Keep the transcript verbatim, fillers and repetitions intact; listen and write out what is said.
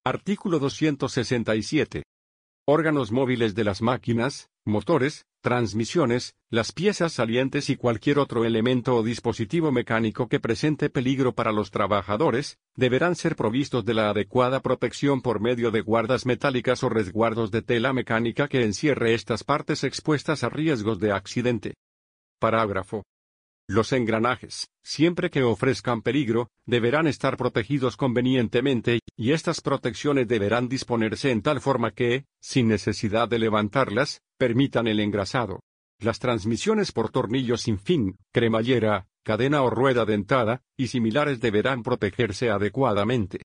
Artículo doscientos sesenta y siete. Órganos móviles de las máquinas, motores, transmisiones, las piezas salientes y cualquier otro elemento o dispositivo mecánico que presente peligro para los trabajadores, deberán ser provistos de la adecuada protección por medio de guardas metálicas o resguardos de tela mecánica que encierre estas partes expuestas a riesgos de accidente. Parágrafo. Los engranajes, siempre que ofrezcan peligro, deberán estar protegidos convenientemente, y estas protecciones deberán disponerse en tal forma que, sin necesidad de levantarlas, permitan el engrasado. Las transmisiones por tornillos sin fin, cremallera, cadena o rueda dentada, y similares deberán protegerse adecuadamente.